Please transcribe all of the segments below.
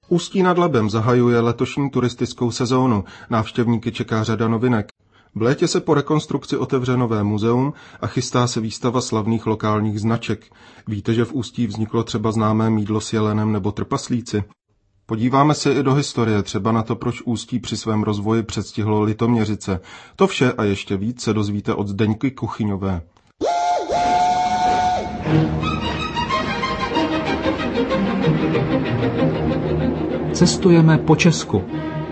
Ústí nad Labem zahajuje letošní turistickou sezónu. Návštěvníky čeká řada novinek. V létě se po rekonstrukci otevře nové muzeum a chystá se výstava slavných lokálních značek. Víte, že v Ústí vzniklo třeba známé mýdlo s jelenem nebo trpaslíci? Podíváme se i do historie, třeba na to, proč Ústí při svém rozvoji předstihlo Litoměřice. To vše a ještě víc se dozvíte od Zdeňky Kuchyňové. Cestujeme po Česku.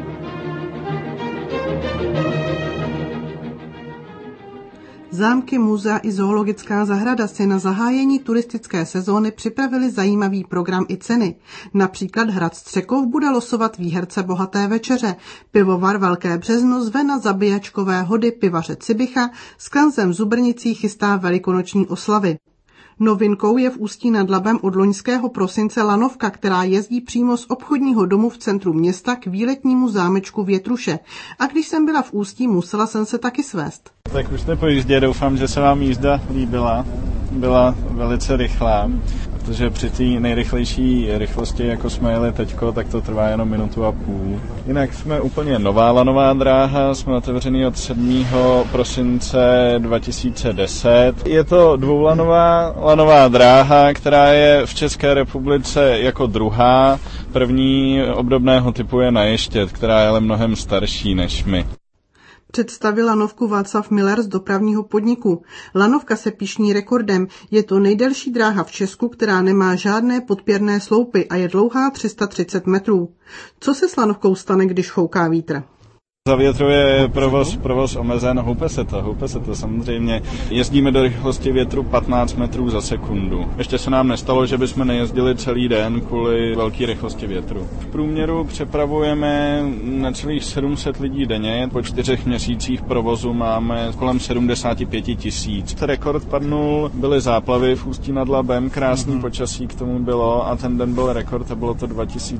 Zámky, muzea i zoologická zahrada si na zahájení turistické sezóny připravili zajímavý program i ceny. Například hrad Střekov bude losovat výherce bohaté večeře. Pivovar Velké Březno zve na zabíjačkové hody pivaře Cibicha, Skanzen v Zubrnicích chystá velikonoční oslavy. Novinkou je v Ústí nad Labem od loňského prosince lanovka, která jezdí přímo z obchodního domu v centru města k výletnímu zámečku Větruše. A když jsem byla v Ústí, musela jsem se taky svést. Tak už jste po jízdě, doufám, že se vám jízda líbila. Byla velice rychlá, protože při té nejrychlejší rychlosti, jako jsme jeli teďko, tak to trvá jenom 1,5 minuty. Jinak jsme úplně nová lanová dráha, jsme otevřený od 7. prosince 2010. Je to dvoulanová lanová dráha, která je v České republice jako druhá. První obdobného typu je na Ještěd, která je ale mnohem starší než my. Představil lanovku Václav Miller z dopravního podniku. Lanovka se pyšní rekordem. Je to nejdelší dráha v Česku, která nemá žádné podpěrné sloupy a je dlouhá 330 metrů. Co se s lanovkou stane, když fouká vítr? Za větru je provoz omezen, houpe se to samozřejmě. Jezdíme do rychlosti větru 15 metrů za sekundu. Ještě se nám nestalo, že bychom nejezdili celý den kvůli velké rychlosti větru. V průměru přepravujeme necelých 700 lidí denně. Po 4 měsících provozu máme kolem 75 000. Rekord padnul, byly záplavy v Ústí nad Labem, krásný počasí k tomu bylo a ten den byl rekord a bylo to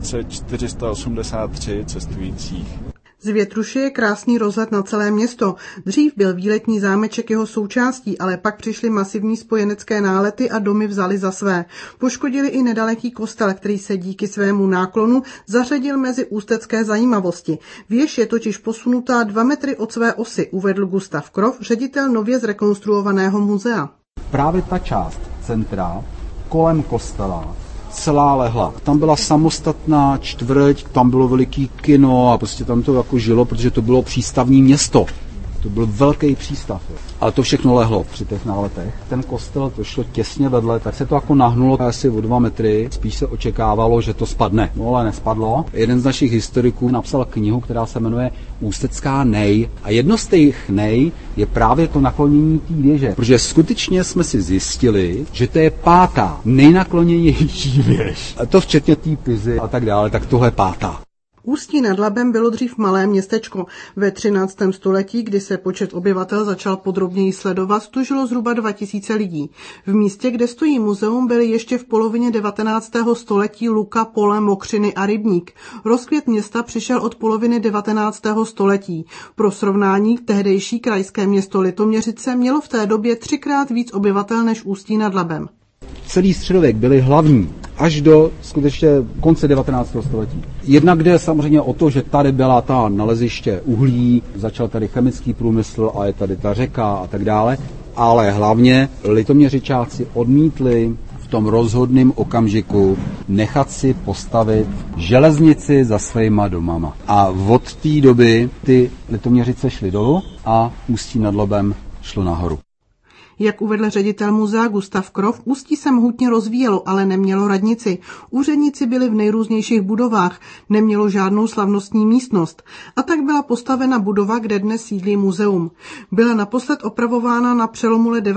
2483 cestujících. Z Větruše je krásný rozhled na celé město. Dřív byl výletní zámeček jeho součástí, ale pak přišly masivní spojenecké nálety a domy vzali za své. Poškodili i nedaleký kostel, který se díky svému náklonu zařadil mezi ústecké zajímavosti. Věž je totiž posunutá 2 metry od své osy, uvedl Gustav Krov, ředitel nově zrekonstruovaného muzea. Právě ta část centra kolem kostela celá lehla. Tam byla samostatná čtvrť, tam bylo veliký kino a prostě tam to jako žilo, protože to bylo přístavní město. To byl velký přístav. Ale to všechno lehlo při těch náletech. Ten kostel, to šlo těsně vedle, tak se to jako nahnulo asi o 2 metry. Spíš se očekávalo, že to spadne. No ale nespadlo. Jeden z našich historiků napsal knihu, která se jmenuje Ústecká nej. A jedno z těch nej je právě to naklonění té věže. Protože skutečně jsme si zjistili, že to je 5. nejnakloněnější věž. A to včetně té Pizy a tak dále, tak tohle je 5. Ústí nad Labem bylo dřív malé městečko. Ve 13. století, kdy se počet obyvatel začal podrobněji sledovat, tu žilo zhruba 2000 lidí. V místě, kde stojí muzeum, byly ještě v polovině 19. století luka, pole, mokřiny a rybník. Rozkvět města přišel od poloviny 19. století. Pro srovnání, tehdejší krajské město Litoměřice mělo v té době 3krát víc obyvatel než Ústí nad Labem. Celý středověk byly hlavní až do skutečně konce 19. století. Jednak jde samozřejmě o to, že tady byla ta naleziště uhlí, začal tady chemický průmysl a je tady ta řeka a tak dále, ale hlavně Litoměřičáci odmítli v tom rozhodném okamžiku nechat si postavit železnici za svýma domama. A od té doby ty Litoměřice šly dolů a Ústí nad Labem šlo nahoru. Jak uvedl ředitel muzea Gustav Krov, Ústí se mohutně rozvíjelo, ale nemělo radnici. Úředníci byli v nejrůznějších budovách, nemělo žádnou slavnostní místnost. A tak byla postavena budova, kde dnes sídlí muzeum. Byla naposled opravována na přelomu let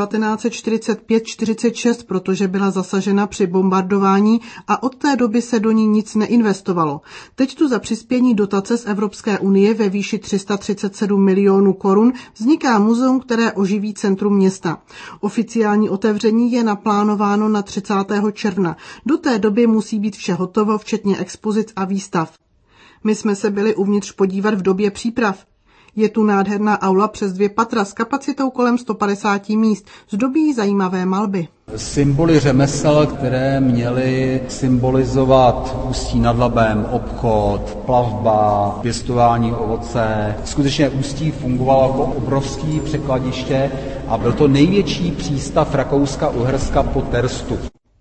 1945-46, protože byla zasažena při bombardování a od té doby se do ní nic neinvestovalo. Teď tu za přispění dotace z Evropské unie ve výši 337 milionů korun vzniká muzeum, které oživí centrum města. Oficiální otevření je naplánováno na 30. června. Do té doby musí být vše hotovo, včetně expozic a výstav. My jsme se byli uvnitř podívat v době příprav. Je tu nádherná aula přes 2 patra s kapacitou kolem 150 míst, zdobí zajímavé malby. Symboly řemesel, které měly symbolizovat Ústí nad Labem, obchod, plavba, pěstování ovoce. Skutečně Ústí fungovalo jako obrovský překladiště a byl to největší přístav Rakouska-Uherska po Terstu.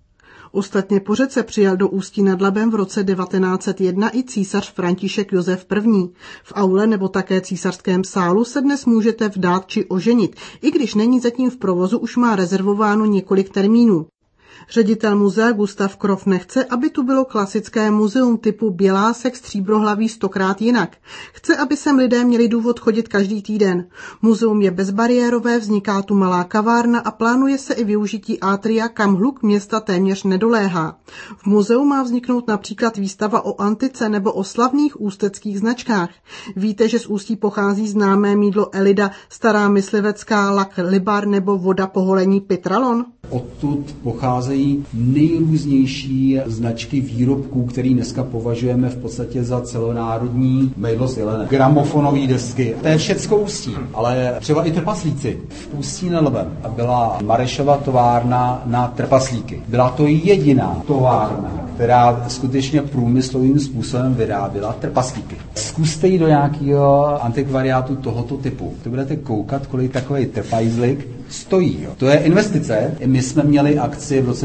Ostatně po řece přijal do Ústí nad Labem v roce 1901 i císař František Josef I. V aule nebo také císařském sálu se dnes můžete vdát či oženit, i když není zatím v provozu, už má rezervováno několik termínů. Ředitel muzea Gustav Krof nechce, aby tu bylo klasické muzeum typu Bělásek stříbrohlaví 100krát jinak. Chce, aby sem lidé měli důvod chodit každý týden. Muzeum je bezbariérové, vzniká tu malá kavárna a plánuje se i využití atria, kam hluk města téměř nedoléhá. V muzeu má vzniknout například výstava o antice nebo o slavných ústeckých značkách. Víte, že z Ústí pochází známé mýdlo Elida, stará myslivecká lak Libar nebo voda po holení Pitralon? Odtud pocházejí nejrůznější značky výrobků, který dneska považujeme v podstatě za celonárodní mýdlo z jelene. Gramofonové desky, to je všecko Ústí, ale třeba i trpaslíci. V Ústí nad Labem byla Marešova továrna na trpaslíky. Byla to jediná továrna, která skutečně průmyslovým způsobem vyráběla trpaslíky. Zkuste jít do nějakého antikvariátu tohoto typu. To budete koukat, kolik takový trpajzlik stojí. Jo. To je investice. My jsme měli akci v roce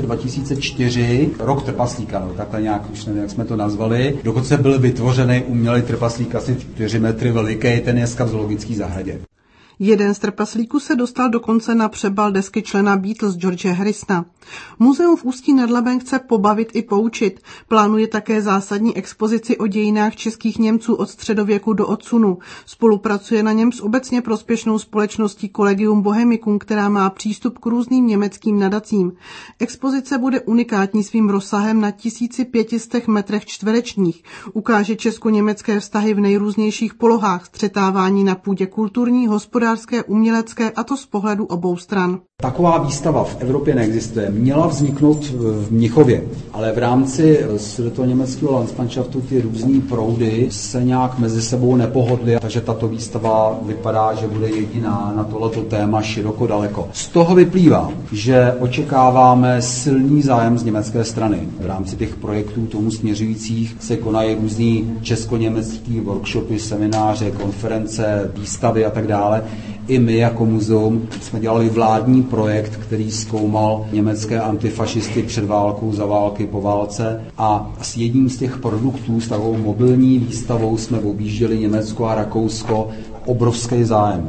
2004, rok trpaslíka, no, takhle nějak, už nevím, jak jsme to nazvali. Dokonce byl vytvořený umělý trpaslík asi 4 metry veliký, ten je dneska v zoologické zahradě. Jeden z trpaslíků se dostal dokonce na přebal desky člena Beatles George Harrisona. Muzeum v Ústí nad Labem chce pobavit i poučit. Plánuje také zásadní expozici o dějinách českých Němců od středověku do odsunu. Spolupracuje na něm s obecně prospěšnou společností Collegium Bohemicum, která má přístup k různým německým nadacím. Expozice bude unikátní svým rozsahem na 1500 metrech čtverečních. Ukáže česko-německé vztahy v nejrůznějších polohách, střetávání na půdě kulturní, hospodářské, umělecké, a to z pohledu obou stran. Taková výstava v Evropě neexistuje. Měla vzniknout v Mnichově, ale v rámci sudetoněmeckého Landsmannschaftu ty různý proudy se nějak mezi sebou nepohodly, takže tato výstava vypadá, že bude jediná na tohleto téma široko daleko. Z toho vyplývá, že očekáváme silný zájem z německé strany. V rámci těch projektů tomu směřujících se konají různý česko-německý workshopy, semináře, konference, výstavy a tak dále. I my jako muzeum jsme dělali vládní projekt, který zkoumal německé antifašisty před válkou, za války, po válce, a s jedním z těch produktů, s takovou mobilní výstavou, jsme objížděli Německo a Rakousko. Obrovský zájem.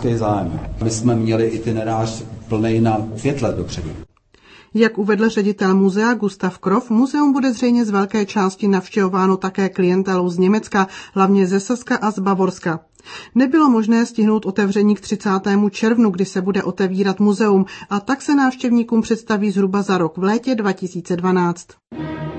My jsme měli itinerář plnej na 5 let dopředu. Jak uvedl ředitel muzea Gustav Krof, muzeum bude zřejmě z velké části navštěvováno také klientelou z Německa, hlavně ze Saska a z Bavorska. Nebylo možné stihnout otevření k 30. červnu, kdy se bude otevírat muzeum, a tak se návštěvníkům představí zhruba za rok v létě 2012.